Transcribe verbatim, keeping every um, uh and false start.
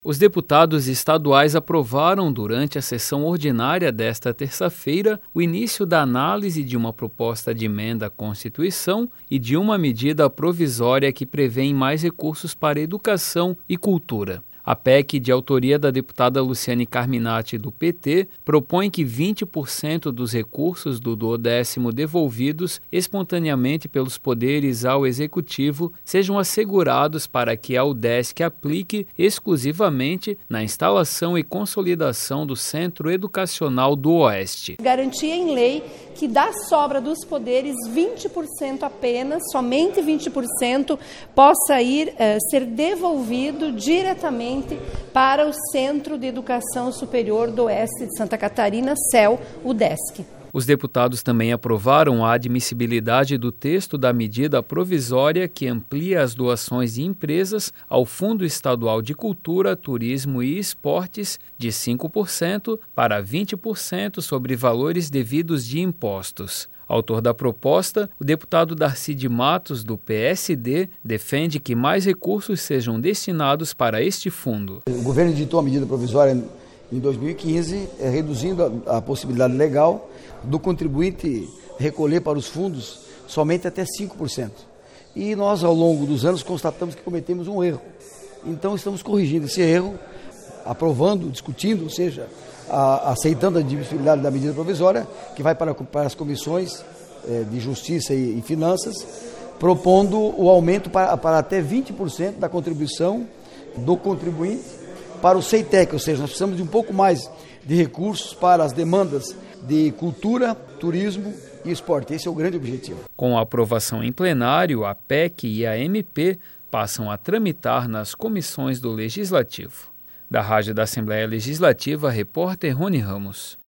Os deputados estaduais aprovaram, durante a sessão ordinária desta terça-feira, o início da análise de uma proposta de emenda à Constituição e de uma medida provisória que prevê mais recursos para educação e cultura. A P E C, de autoria da deputada Luciane Carminati, do P T, propõe que vinte por cento dos recursos do duodécimo devolvidos espontaneamente pelos poderes ao Executivo sejam assegurados para que a UDESC aplique exclusivamente na instalação e consolidação do Centro Educacional do Oeste. Garantia em lei que da sobra dos poderes, vinte por cento apenas, somente vinte por cento, possa ir eh, ser devolvido diretamente para o Centro de Educação Superior do Oeste de Santa Catarina, C E L, UDESC. Os deputados também aprovaram a admissibilidade do texto da medida provisória que amplia as doações de empresas ao Fundo Estadual de Cultura, Turismo e Esportes de cinco por cento para vinte por cento sobre valores devidos de impostos. Autor da proposta, o deputado Darcy de Matos, do P S D, defende que mais recursos sejam destinados para este fundo. O governo editou a medida provisória em dois mil e quinze, reduzindo a, a possibilidade legal do contribuinte recolher para os fundos somente até cinco por cento. E nós, ao longo dos anos, constatamos que cometemos um erro. Então, estamos corrigindo esse erro, aprovando, discutindo, ou seja, a, aceitando a admissibilidade da medida provisória, que vai para, para as comissões eh, de Justiça e, e Finanças, propondo o aumento para, para até vinte por cento da contribuição do contribuinte para o CEITEC, ou seja, nós precisamos de um pouco mais de recursos para as demandas de cultura, turismo e esporte. Esse é o grande objetivo. Com a aprovação em plenário, a P E C e a M P passam a tramitar nas comissões do Legislativo. Da Rádio da Assembleia Legislativa, repórter Rony Ramos.